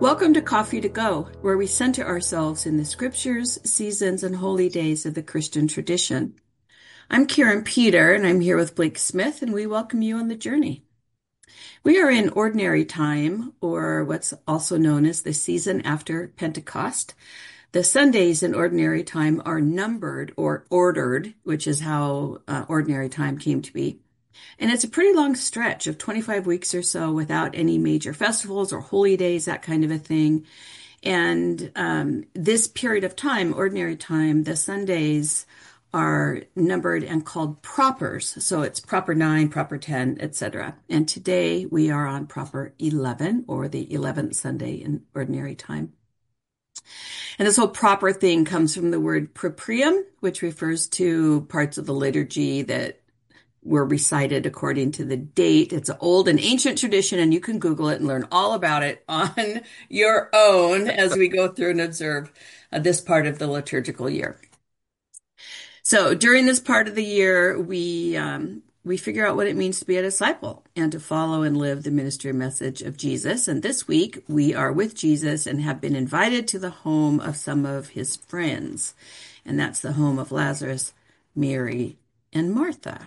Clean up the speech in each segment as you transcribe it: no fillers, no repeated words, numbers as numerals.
Welcome to Coffee to Go, where we center ourselves in the scriptures, seasons, and holy days of the Christian tradition. I'm Karen Peter, and I'm here with Blake Smith, and we welcome you on the journey. We are in ordinary time, or what's also known as the season after Pentecost. The Sundays in ordinary time are numbered or ordered, which is how ordinary time came to be. And it's a pretty long stretch of 25 weeks or so without any major festivals or holy days, that kind of a thing. And this period of time, ordinary time, the Sundays are numbered and called propers. So it's proper 9, proper 10, etc. And today we are on proper 11, or the 11th Sunday in ordinary time. And this whole proper thing comes from the word proprium, which refers to parts of the liturgy that were recited according to the date. It's an old and ancient tradition, and you can Google it and learn all about it on your own as we go through and observe this part of the liturgical year. So during this part of the year, we figure out what it means to be a disciple and to follow and live the ministry message of Jesus. And this week, we are with Jesus and have been invited to the home of some of his friends. And that's the home of Lazarus, Mary, and Martha.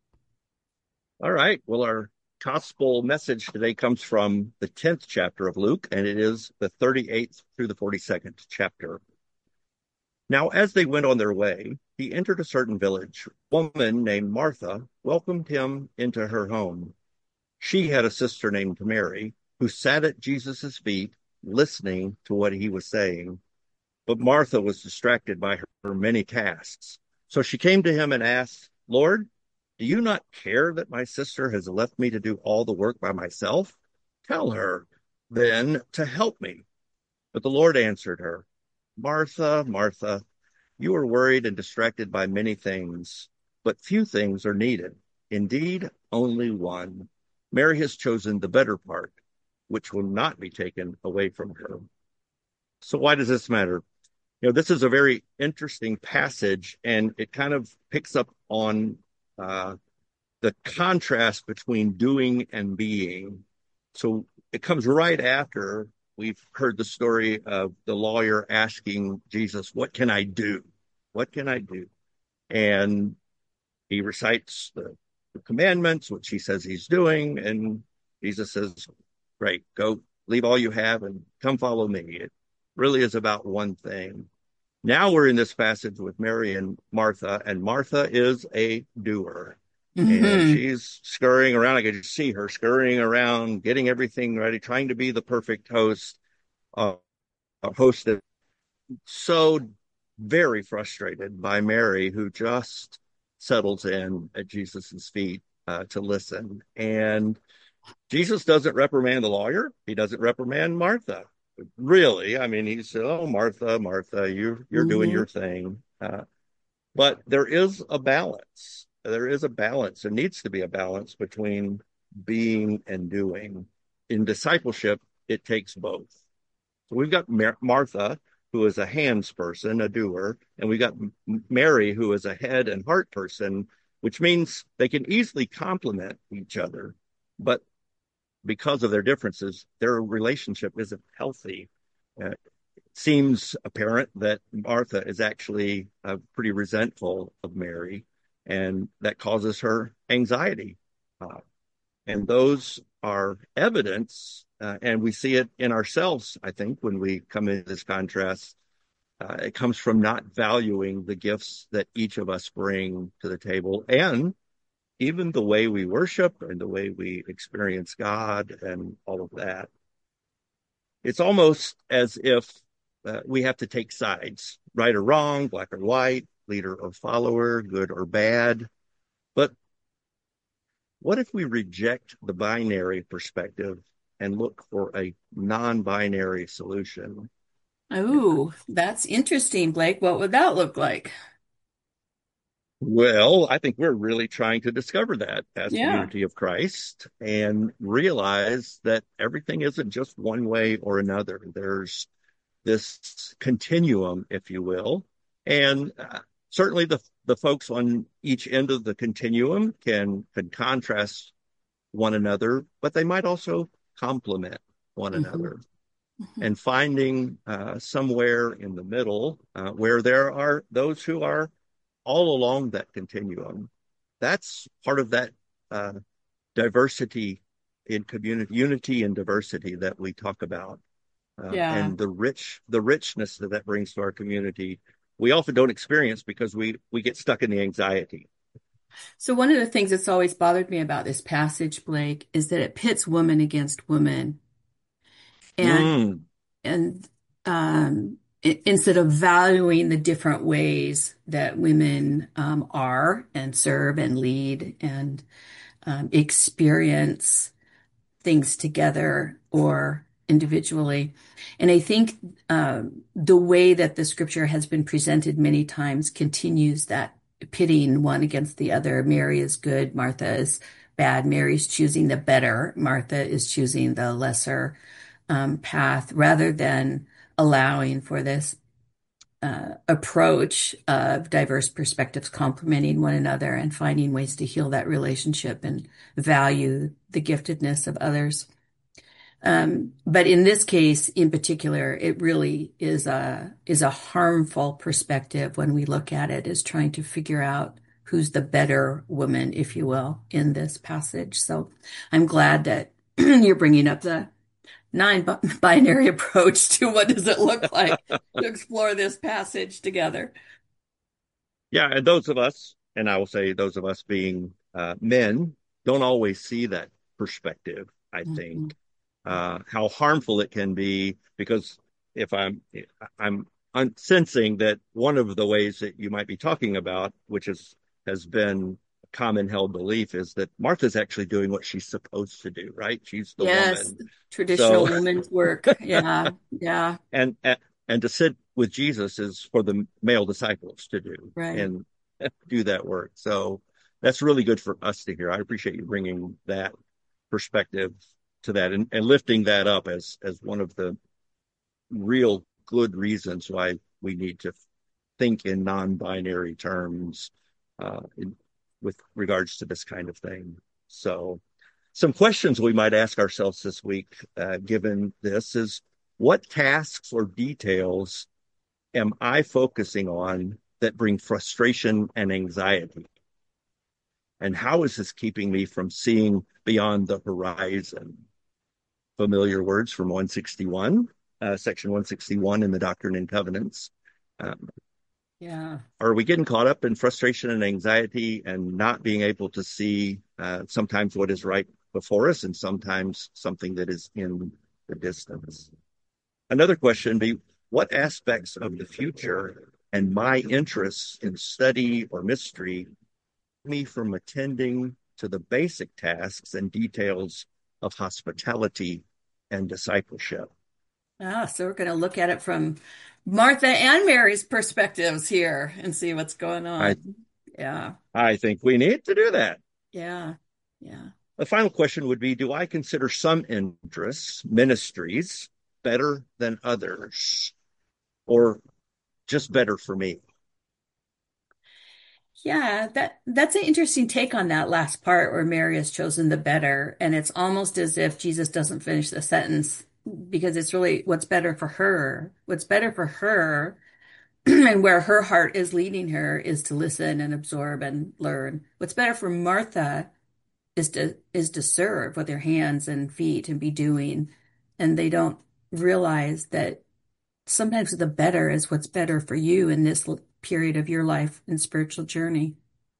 All right. Well, our gospel message today comes from the 10th chapter of Luke, and it is the 38th through the 42nd chapter. Now, as they went on their way, he entered a certain village. A woman named Martha welcomed him into her home. She had a sister named Mary, who sat at Jesus' feet, listening to what he was saying. But Martha was distracted by her many tasks. So she came to him and asked, "Lord, do you not care that my sister has left me to do all the work by myself? Tell her, then, to help me." But the Lord answered her, "Martha, Martha, you are worried and distracted by many things, but few things are needed. Indeed, only one. Mary has chosen the better part, which will not be taken away from her." So why does this matter? This is a very interesting passage, and it kind of picks up on the contrast between doing and being. So it comes right after we've heard the story of the lawyer asking Jesus, "What can I do? What can I do?" And he recites the commandments, which he says he's doing. And Jesus says, "Great, go leave all you have and come follow me." It really is about one thing. Now we're in this passage with Mary and Martha is a doer. And Mm-hmm. she's scurrying around. I could just see her scurrying around, getting everything ready, trying to be the perfect host, a host that's so very frustrated by Mary, who just settles in at Jesus's feet to listen. And Jesus doesn't reprimand the lawyer. He doesn't reprimand Martha. Really, I mean, he said, "Oh, Martha, Martha, you're doing Mm-hmm. your thing." But there is a balance. There is a balance. There needs to be a balance between being and doing. In discipleship, it takes both. So we've got Martha, who is a hands person, a doer, and we've got Mary, who is a head and heart person, which means they can easily complement each other. But because of their differences, their relationship isn't healthy. It seems apparent that Martha is actually pretty resentful of Mary, and that causes her anxiety. Uh, and those are evidence, and we see it in ourselves, I think, when we come into this contrast. It comes from not valuing the gifts that each of us bring to the table, and even the way we worship and the way we experience God and all of that. It's almost as if we have to take sides, right or wrong, black or white, leader or follower, good or bad. But what if we reject the binary perspective and look for a non-binary solution? Oh, that's interesting, Blake. What would that look like? Well, I think we're really trying to discover that as Yeah. community of Christ and realize that everything isn't just one way or another. There's this continuum, if you will. And certainly the folks on each end of the continuum can contrast one another, but they might also complement one Mm-hmm. another. Mhm. and finding somewhere in the middle where there are those who are all along that continuum. That's part of that uh, diversity in community, unity and diversity that we talk about, Yeah. and the richness that that brings to our community. We often don't experience because we get stuck in the anxiety. So one of the things that's always bothered me about this passage, Blake, is that it pits woman against woman. And Mm, and instead of valuing the different ways that women are and serve and lead and experience things together or individually. And I think the way that the scripture has been presented many times continues that pitting one against the other. Mary is good, Martha is bad. Mary's choosing the better, Martha is choosing the lesser path, rather than allowing for this approach of diverse perspectives complementing one another and finding ways to heal that relationship and value the giftedness of others. But in this case, in particular, it really is a harmful perspective when we look at it as trying to figure out who's the better woman, if you will, in this passage. So I'm glad that you're bringing up the non-binary approach to what does it look like to explore this passage together. yeah, and those of us, and I will say those of us being men, don't always see that perspective. I think Mhm. how harmful it can be because if I'm sensing that one of the ways that you might be talking about, which has been a common held belief, is that Martha's actually doing what she's supposed to do, right? She's the Yes, woman. traditional So woman's work. Yeah, yeah, and and to sit with Jesus is for the male disciples to do right. and do that work. So that's really good for us to hear. I appreciate you bringing that perspective to that and lifting that up as one of the real good reasons why we need to think in non-binary terms with regards to this kind of thing. So, some questions we might ask ourselves this week, given this, is what tasks or details am I focusing on that bring frustration and anxiety? And how is this keeping me from seeing beyond the horizon? Familiar words from 161, section 161 in the Doctrine and Covenants. Um, Yeah. are we getting caught up in frustration and anxiety and not being able to see sometimes what is right before us and sometimes something that is in the distance? Another question would be what aspects of the future and my interests in study or mystery me from attending to the basic tasks and details of hospitality and discipleship? Ah, so we're going to look at it from Martha and Mary's perspectives here and see what's going I on. Yeah, I think we need to do that. yeah, yeah. The final question would be, do I consider some interests, ministries, better than others, or just better for me? Yeah, that's an interesting take on that last part where Mary has chosen the better, and it's almost as if Jesus doesn't finish the sentence because it's really what's better for her. What's better for her and where her heart is leading her is to listen and absorb and learn. What's better for Martha is to serve with their hands and feet and be doing, and they don't realize that sometimes the better is what's better for you in this period of your life and spiritual journey.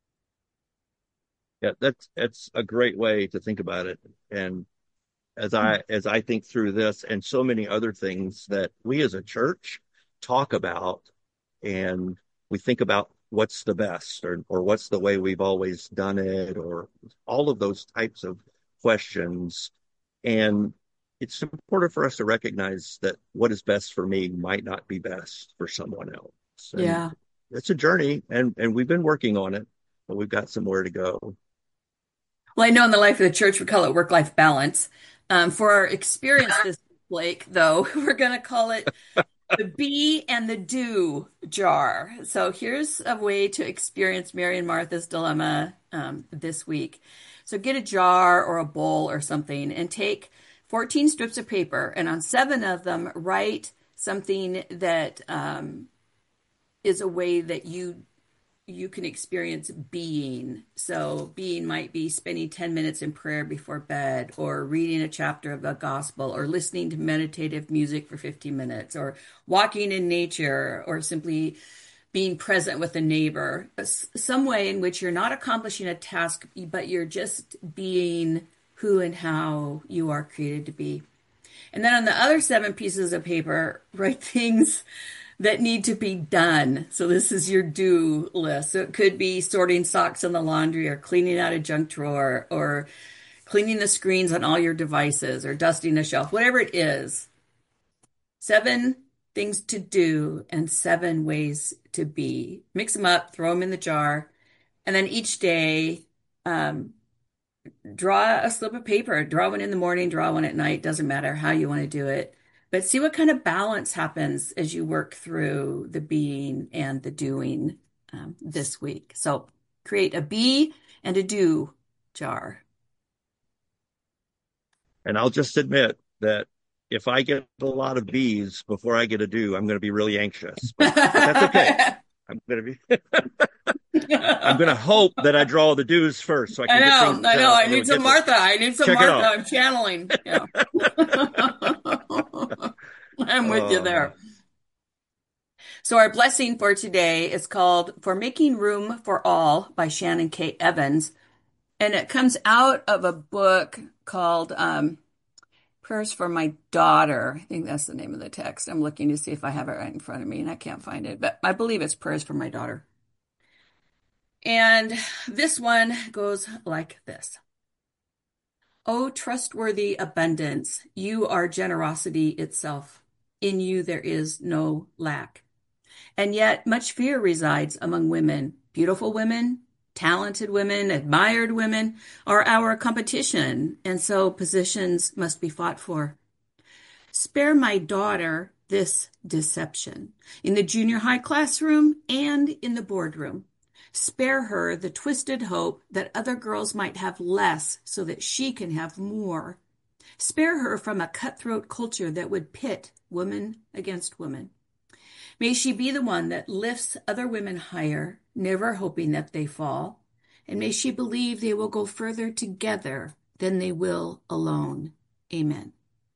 Yeah, that's a great way to think about it. And as I think through this and so many other things that we as a church talk about, and we think about what's the best or what's the way we've always done it, or all of those types of questions. And it's important for us to recognize that what is best for me might not be best for someone else. And Yeah. it's a journey and we've been working on it, but we've got somewhere to go. Well, I know in the life of the church we call it work-life balance. For our experience this week, Blake, though, we're going to call it the be and the do jar. So here's a way to experience Mary and Martha's dilemma this week. So get a jar or a bowl or something and take 14 strips of paper, and on 7 of them, write something that is a way that you can experience being. So being might be spending 10 minutes in prayer before bed, or reading a chapter of the gospel, or listening to meditative music for 15 minutes, or walking in nature, or simply being present with a neighbor. Some way in which you're not accomplishing a task, but you're just being who and how you are created to be. And then on the other 7 pieces of paper, write things that need to be done. So this is your do list. So it could be sorting socks in the laundry, or cleaning out a junk drawer, or cleaning the screens on all your devices, or dusting a shelf, whatever it is. 7 things to do and 7 ways to be. Mix them up, throw them in the jar, and then each day, draw a slip of paper. Draw one in the morning, draw one at night. Doesn't matter how you want to do it. But see what kind of balance happens as you work through the being and the doing this week. So create a be and a do jar. And I'll just admit that if I get a lot of B's before I get a do, I'm going to be really anxious. But that's okay. I'm going to be. I'm going to hope that I draw the do's first, so I can get things. I know. I need some Martha. I need some Martha. I'm channeling. Yeah. I'm with you there. So our blessing for today is called "For Making Room for All" by Shannon K. Evans, and it comes out of a book called Prayers for My Daughter. I think that's the name of the text. I'm looking to see if I have it right in front of me, and I can't find it, but I believe it's Prayers for My Daughter. And this one goes like this. O trustworthy abundance, you are generosity itself. In you there is no lack. And yet much fear resides among women. Beautiful women, talented women, admired women are our competition, and so positions must be fought for. Spare my daughter this deception in the junior high classroom and in the boardroom. Spare her the twisted hope that other girls might have less so that she can have more. Spare her from a cutthroat culture that would pit woman against woman. May she be the one that lifts other women higher, never hoping that they fall. And may she believe they will go further together than they will alone. Amen.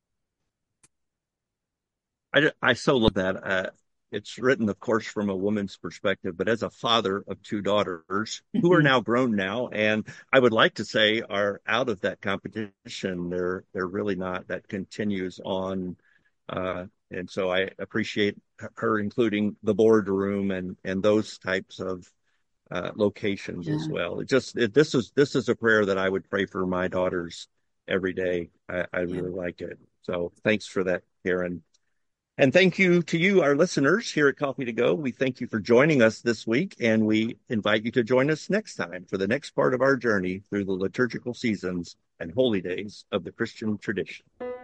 I so love that. It's written, of course, from a woman's perspective, but as a father of 2 daughters who are now grown now, and I would like to say are out of that competition. They're really not. That continues on. And so I appreciate her including the boardroom and those types of locations as well. This is a prayer that I would pray for my daughters every day. I really like it. So thanks for that, Karen. And thank you to you, our listeners here at Coffee to Go. We thank you for joining us this week, and we invite you to join us next time for the next part of our journey through the liturgical seasons and holy days of the Christian tradition.